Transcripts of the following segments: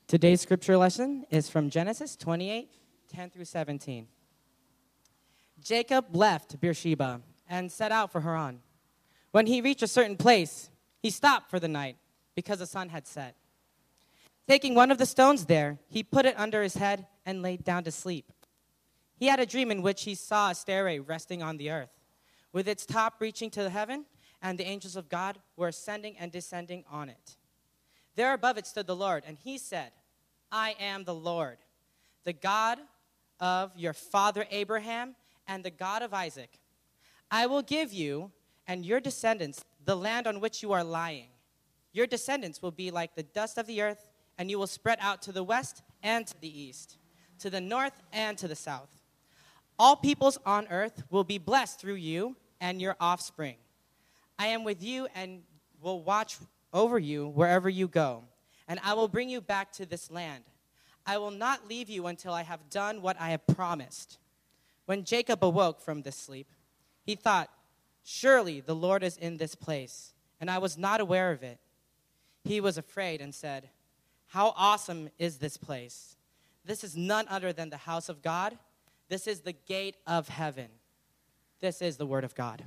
Today's scripture lesson is from Genesis 28, 10 through 17. Jacob left Beersheba and set out for Haran. When he reached a certain place, he stopped for the night because the sun had set. Taking one of the stones there, he put it under his head and laid down to sleep. He had a dream in which he saw a stairway resting on the earth, with its top reaching to the heaven, and the angels of God were ascending and descending on it. There above it stood the Lord, and he said, I am the Lord, the God of your father Abraham and the God of Isaac. I will give you and your descendants the land on which you are lying. Your descendants will be like the dust of the earth, and you will spread out to the west and to the east, to the north and to the south. All peoples on earth will be blessed through you and your offspring. I am with you and will watch over you wherever you go, and I will bring you back to this land. I will not leave you until I have done what I have promised. When Jacob awoke from this sleep, he thought, surely the Lord is in this place, and I was not aware of it. He was afraid and said, how awesome is this place? This is none other than the house of God. This is the gate of heaven. This is the word of God.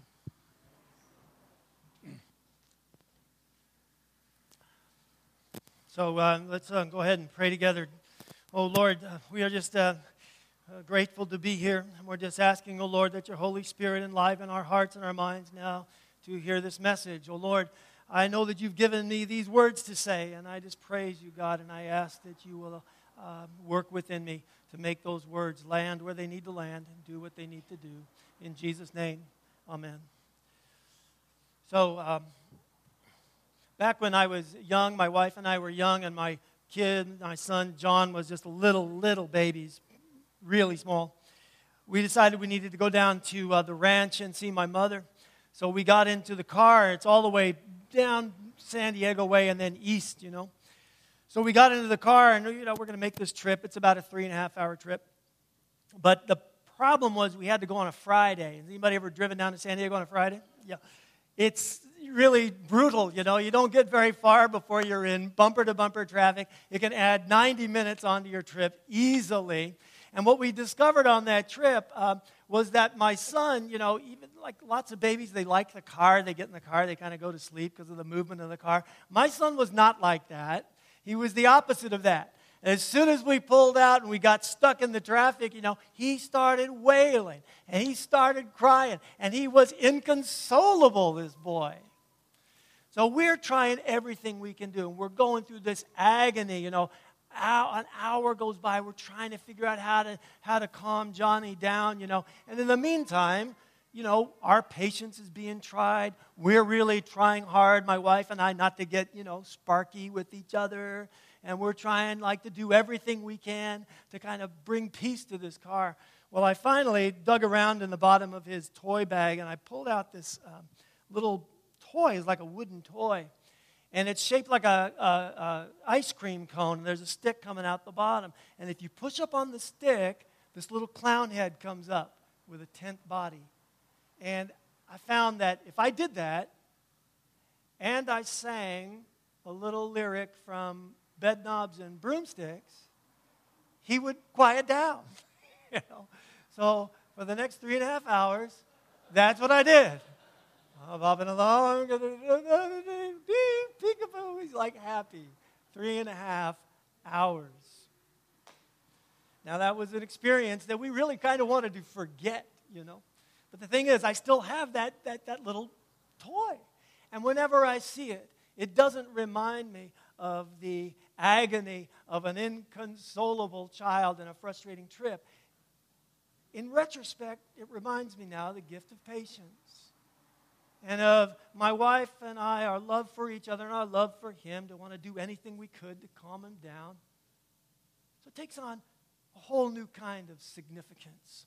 So let's go ahead and pray together. Oh, Lord, we are just grateful to be here. And we're just asking, oh, Lord, that your Holy Spirit enliven our hearts and our minds now to hear this message. Oh, Lord, I know that you've given me these words to say, and I just praise you, God, and I ask that you will work within me to make those words land where they need to land and do what they need to do. In Jesus' name, amen. So, back when I was young, my wife and I were young, and my son John was just a little baby, really small. We decided we needed to go down to the ranch and see my mother. So we got into the car. It's all the way down San Diego way and then east, So we got into the car, and, we're going to make this trip. It's about a 3.5-hour trip. But the problem was we had to go on a Friday. Has anybody ever driven down to San Diego on a Friday? Yeah. It's really brutal, You don't get very far before you're in bumper-to-bumper traffic. It can add 90 minutes onto your trip easily. And what we discovered on that trip was that my son, even like lots of babies, they like the car. They get in the car, they kind of go to sleep because of the movement of the car. My son was not like that. He was the opposite of that. As soon as we pulled out and we got stuck in the traffic, he started wailing and he started crying. And he was inconsolable, this boy. So we're trying everything we can do. And we're going through this agony, An hour goes by. We're trying to figure out how to calm Johnny down, And in the meantime, our patience is being tried. We're really trying hard, my wife and I, not to get, sparky with each other. And we're trying, to do everything we can to kind of bring peace to this car. Well, I finally dug around in the bottom of his toy bag, and I pulled out this little toy. It's like a wooden toy. And it's shaped like a ice cream cone, and there's a stick coming out the bottom. And if you push up on the stick, this little clown head comes up with a tent body. And I found that if I did that, and I sang a little lyric from Bedknobs and Broomsticks, he would quiet down. So for the next 3.5 hours, that's what I did. I'm bopping along, peekaboo. He's like happy. 3.5 hours. Now that was an experience that we really kind of wanted to forget, But the thing is, I still have that little toy. And whenever I see it, it doesn't remind me of the agony of an inconsolable child in a frustrating trip. In retrospect, it reminds me now of the gift of patience. And of my wife and I, our love for each other and our love for him, to want to do anything we could to calm him down. So it takes on a whole new kind of significance.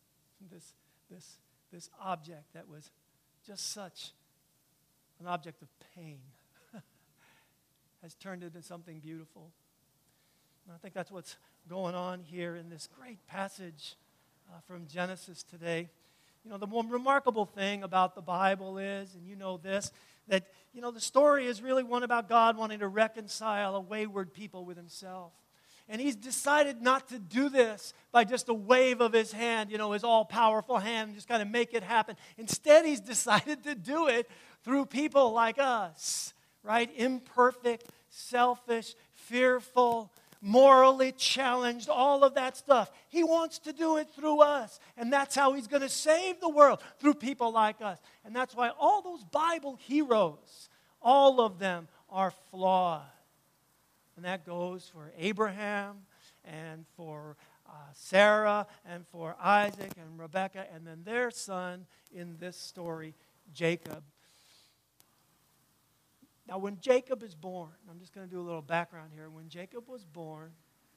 This object that was just such an object of pain has turned into something beautiful. And I think that's what's going on here in this great passage from Genesis today. The more remarkable thing about the Bible is, and you know this, That, the story is really one about God wanting to reconcile a wayward people with himself. And he's decided not to do this by just a wave of his hand, his all-powerful hand, just kind of make it happen. Instead, he's decided to do it through people like us, right? Imperfect, selfish, fearful, morally challenged, all of that stuff. He wants to do it through us. And that's how he's going to save the world, through people like us. And that's why all those Bible heroes, all of them are flawed. And that goes for Abraham and for Sarah and for Isaac and Rebekah and then their son in this story, Jacob. Now, when Jacob is born, I'm just going to do a little background here. When Jacob was born,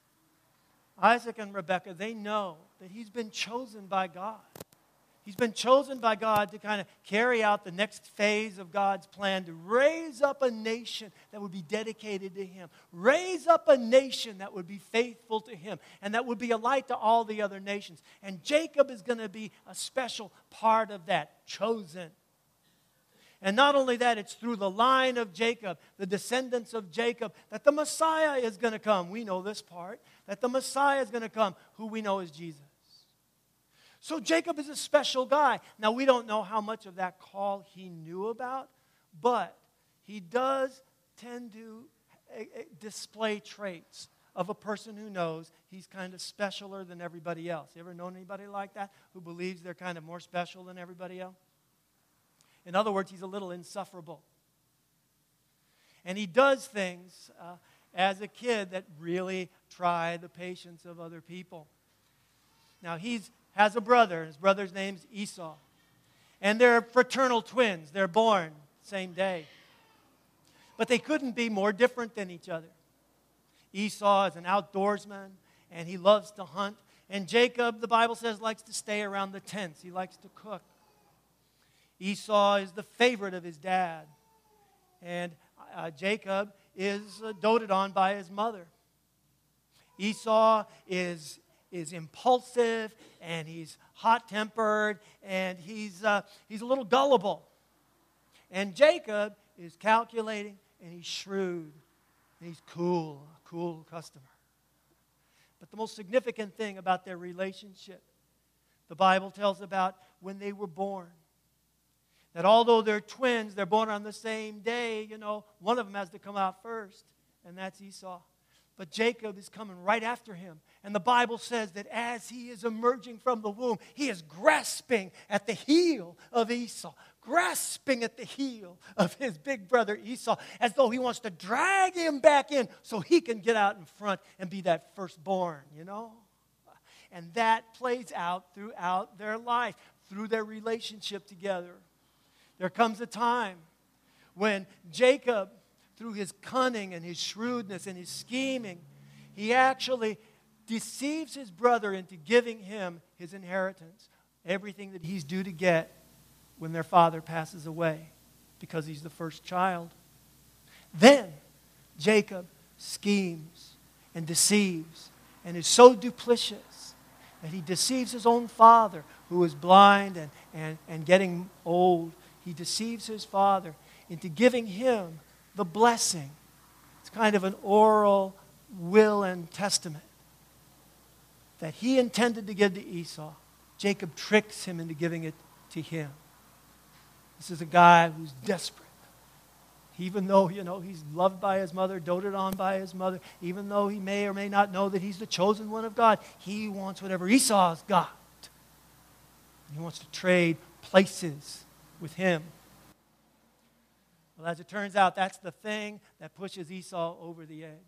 Isaac and Rebekah, they know that he's been chosen by God. He's been chosen by God to kind of carry out the next phase of God's plan to raise up a nation that would be dedicated to him. Raise up a nation that would be faithful to him and that would be a light to all the other nations. And Jacob is going to be a special part of that, chosen. And not only that, it's through the line of Jacob, the descendants of Jacob, that the Messiah is going to come. We know this part, that the Messiah is going to come, who we know is Jesus. So Jacob is a special guy. Now, we don't know how much of that call he knew about, but he does tend to display traits of a person who knows he's kind of specialer than everybody else. You ever known anybody like that who believes they're kind of more special than everybody else? In other words, he's a little insufferable. And he does things as a kid that really try the patience of other people. Now, he has a brother. His brother's name's Esau. And they're fraternal twins. They're born same day. But they couldn't be more different than each other. Esau is an outdoorsman, and he loves to hunt. And Jacob, the Bible says, likes to stay around the tents. He likes to cook. Esau is the favorite of his dad. And Jacob is doted on by his mother. Esau is impulsive, and he's hot-tempered, and he's a little gullible. And Jacob is calculating, and he's shrewd, and he's cool, a cool customer. But the most significant thing about their relationship, the Bible tells about when they were born. That although they're twins, they're born on the same day, one of them has to come out first, and that's Esau. But Jacob is coming right after him. And the Bible says that as he is emerging from the womb, he is grasping at the heel of Esau, grasping at the heel of his big brother Esau, as though he wants to drag him back in so he can get out in front and be that firstborn, And that plays out throughout their life, through their relationship together. There comes a time when Jacob, through his cunning and his shrewdness and his scheming, he actually deceives his brother into giving him his inheritance, everything that he's due to get when their father passes away, because he's the first child. Then Jacob schemes and deceives and is so duplicitous that he deceives his own father, who is blind and getting old. He deceives his father into giving him the blessing. It's kind of an oral will and testament that he intended to give to Esau. Jacob tricks him into giving it to him. This is a guy who's desperate. Even though, he's loved by his mother, doted on by his mother, even though he may or may not know that he's the chosen one of God, he wants whatever Esau's got. He wants to trade places with him. Well, as it turns out, that's the thing that pushes Esau over the edge.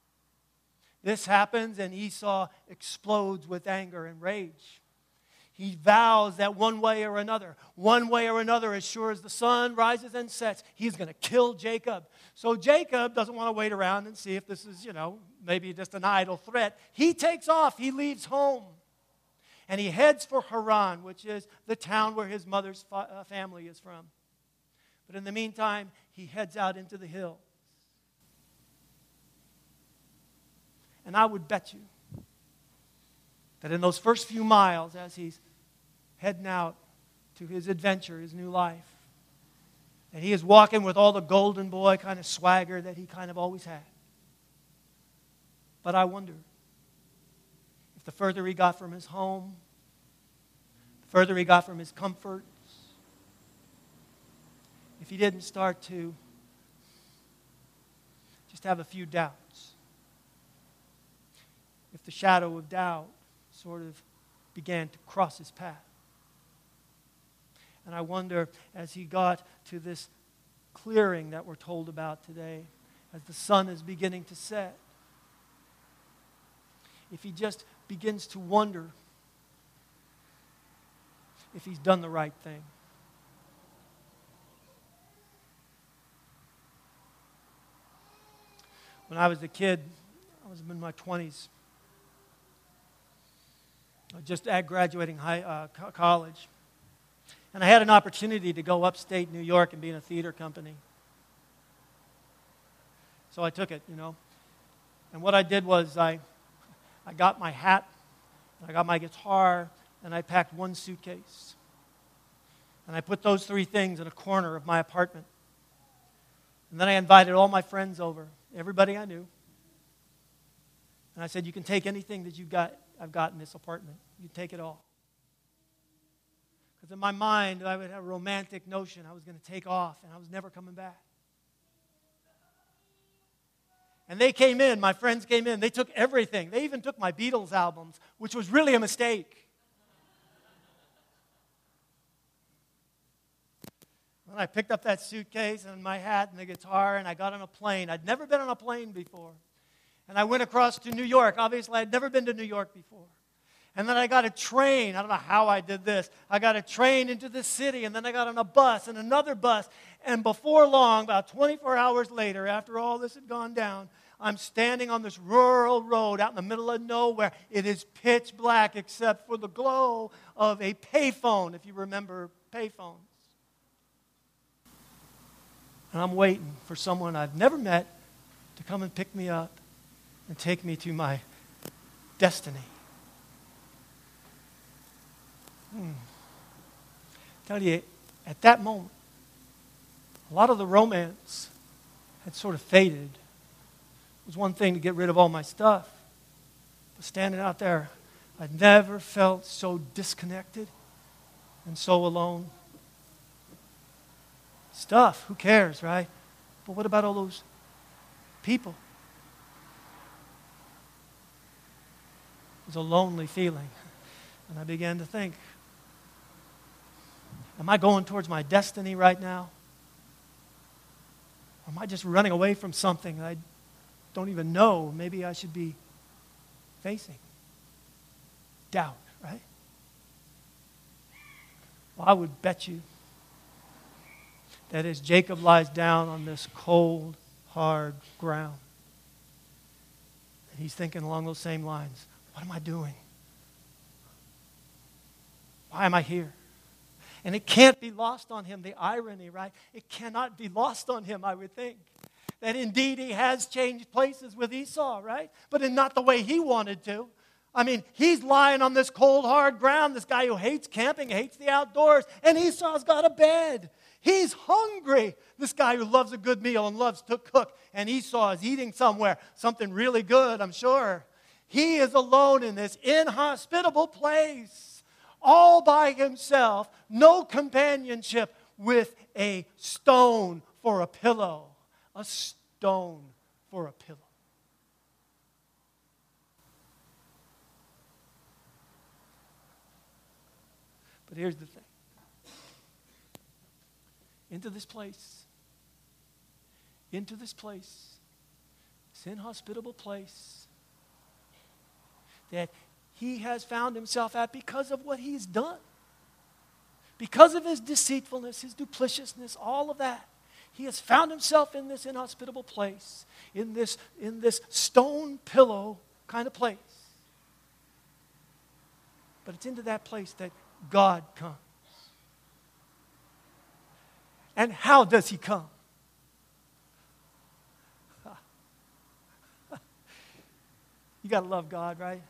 This happens, and Esau explodes with anger and rage. He vows that one way or another, as sure as the sun rises and sets, he's going to kill Jacob. So Jacob doesn't want to wait around and see if this is, maybe just an idle threat. He takes off. He leaves home. And he heads for Haran, which is the town where his mother's family is from. But in the meantime, he heads out into the hills. And I would bet you that in those first few miles, as he's heading out to his adventure, his new life, And he is walking with all the golden boy kind of swagger that he kind of always had. But I wonder if the further he got from his home, the further he got from his comforts, if he didn't start to just have a few doubts, if the shadow of doubt sort of began to cross his path. And I wonder, as he got to this clearing that we're told about today, as the sun is beginning to set, if he just begins to wonder if he's done the right thing. When I was a kid, I was in my 20s, just at graduating college. And I had an opportunity to go upstate New York and be in a theater company. So I took it, And what I did was I got my hat, I got my guitar, and I packed one suitcase. And I put those three things in a corner of my apartment. And then I invited all my friends over, everybody I knew. And I said, you can take anything that I've got in this apartment. You take it all. Because in my mind, I would have a romantic notion I was going to take off and I was never coming back. And they came in, my friends came in, they took everything. They even took my Beatles albums, which was really a mistake. And I picked up that suitcase and my hat and the guitar and I got on a plane. I'd never been on a plane before. And I went across to New York. Obviously, I'd never been to New York before. And then I got a train. I don't know how I did this. I got a train into the city, and then I got on a bus and another bus. And before long, about 24 hours later, after all this had gone down, I'm standing on this rural road out in the middle of nowhere. It is pitch black except for the glow of a payphone, if you remember payphones. And I'm waiting for someone I've never met to come and pick me up and take me to my destiny. Tell you, at that moment, a lot of the romance had sort of faded. It was one thing to get rid of all my stuff. But standing out there, I'd never felt so disconnected and so alone. Stuff, who cares, right? But what about all those people? It was a lonely feeling. And I began to think, am I going towards my destiny right now? Or am I just running away from something that I don't even know maybe I should be facing? Doubt, right? Well, I would bet you that as Jacob lies down on this cold, hard ground, that he's thinking along those same lines. What am I doing? Why am I here? And it can't be lost on him, the irony, right? It cannot be lost on him, I would think. That indeed he has changed places with Esau, right? But in not the way he wanted to. I mean, he's lying on this cold, hard ground, this guy who hates camping, hates the outdoors, and Esau's got a bed. He's hungry, this guy who loves a good meal and loves to cook, and Esau is eating somewhere, something really good, I'm sure. He is alone in this inhospitable place. All by himself, no companionship, with a stone for a pillow. A stone for a pillow. But here's the thing. Into this place, this inhospitable place that he has found himself at because of what he's done. Because of his deceitfulness, his duplicitousness, all of that. He has found himself in this inhospitable place, in this stone pillow kind of place. But it's into that place that God comes. And how does he come? You got to love God, right?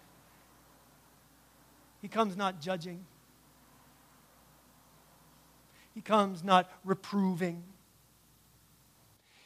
He comes not judging. He comes not reproving.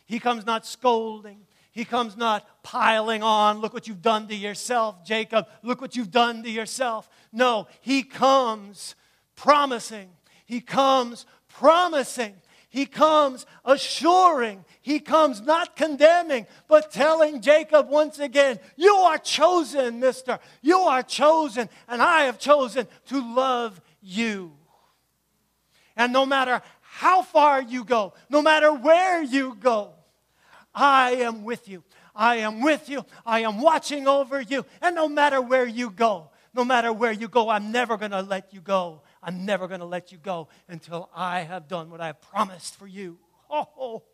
He comes not scolding. He comes not piling on. Look what you've done to yourself, Jacob. Look what you've done to yourself. No, he comes promising. He comes promising. He comes assuring. He comes not condemning, but telling Jacob once again, you are chosen, mister. You are chosen, and I have chosen to love you. And no matter how far you go, no matter where you go, I am with you. I am with you. I am watching over you. And no matter where you go, I'm never going to let you go. I'm never going to let you go until I have done what I have promised for you. Oh.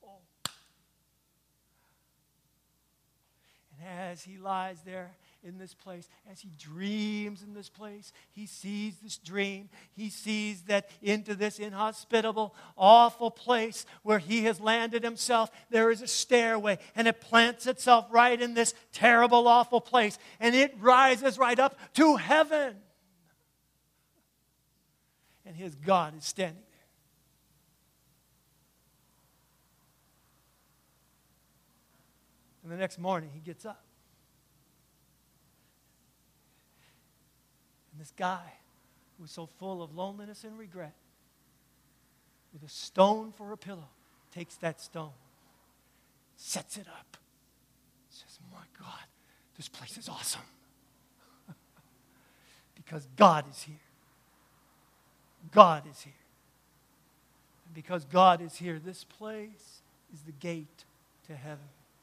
And as he lies there in this place, as he dreams in this place, he sees this dream. He sees that into this inhospitable, awful place where he has landed himself, there is a stairway, and it plants itself right in this terrible, awful place, and it rises right up to heaven. And his God is standing there. And the next morning, he gets up. And this guy who was so full of loneliness and regret, with a stone for a pillow, takes that stone, sets it up, says, my God, this place is awesome. Because God is here. God is here. And because God is here, this place is the gate to heaven.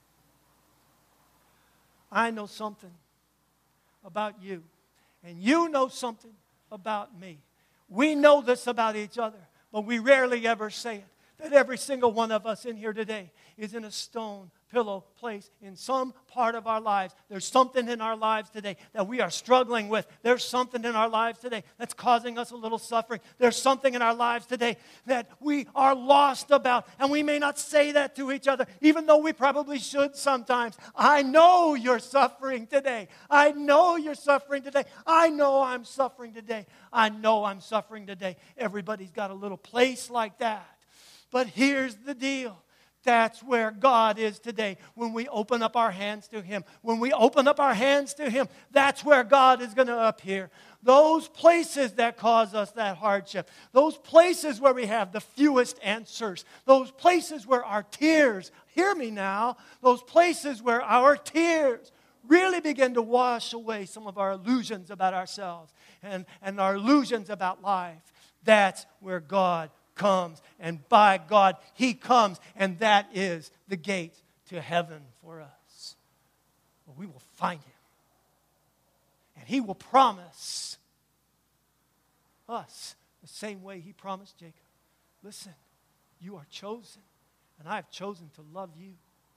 I know something about you, and you know something about me. We know this about each other, but we rarely ever say it. That every single one of us in here today is in a stone pillow place in some part of our lives. There's something in our lives today that we are struggling with. There's something in our lives today that's causing us a little suffering. There's something in our lives today that we are lost about, and we may not say that to each other, even though we probably should sometimes. I know you're suffering today. I know you're suffering today. I know I'm suffering today. I know I'm suffering today. Everybody's got a little place like that. But here's the deal. That's where God is today when we open up our hands to Him. When we open up our hands to Him, that's where God is going to appear. Those places that cause us that hardship, those places where we have the fewest answers, those places where our tears, hear me now, those places where our tears really begin to wash away some of our illusions about ourselves and our illusions about life. That's where God comes, and by God, He comes, and that is the gate to heaven for us. Well, we will find Him, and He will promise us the same way He promised Jacob. Listen, you are chosen, and I have chosen to love you,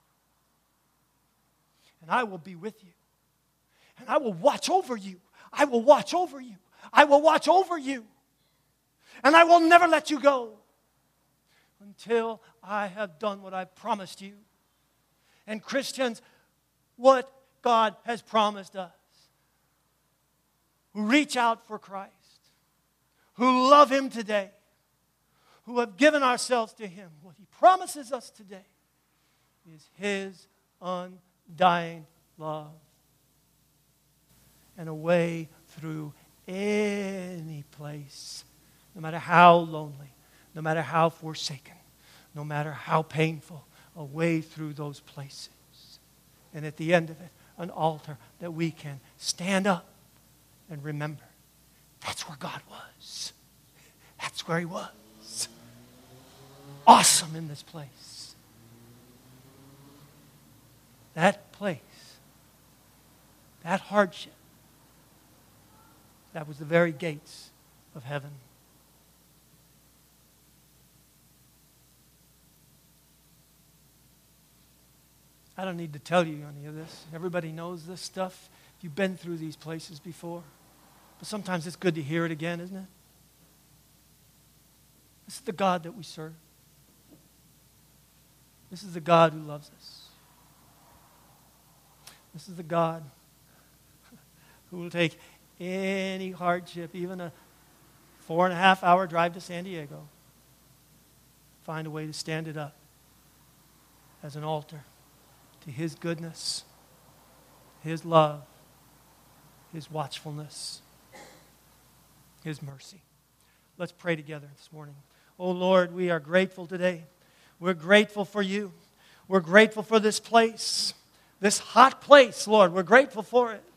and I will be with you, and I will watch over you. I will watch over you. I will watch over you. And I will never let you go until I have done what I promised you. And Christians, what God has promised us, who reach out for Christ, who love Him today, who have given ourselves to Him, what He promises us today is His undying love and a way through any place. No matter how lonely, no matter how forsaken, no matter how painful, a way through those places. And at the end of it, an altar that we can stand up and remember. That's where God was. That's where He was. Awesome in this place. That place, that hardship, that was the very gates of heaven. I don't need to tell you any of this. Everybody knows this stuff. You've been through these places before. But sometimes it's good to hear it again, isn't it? This is the God that we serve. This is the God who loves us. This is the God who will take any hardship, even a 4.5-hour drive to San Diego, find a way to stand it up as an altar to His goodness, His love, His watchfulness, His mercy. Let's pray together this morning. Oh Lord, we are grateful today. We're grateful for You. We're grateful for this place, this hot place, Lord. We're grateful for it.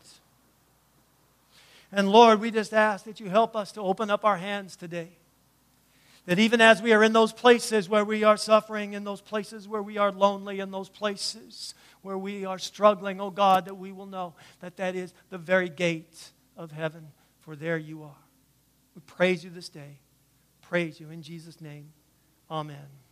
And Lord, we just ask that You help us to open up our hands today. That even as we are in those places where we are suffering, in those places where we are lonely, in those places where we are struggling, oh God, that we will know that that is the very gate of heaven, for there You are. We praise You this day. Praise You in Jesus' name. Amen.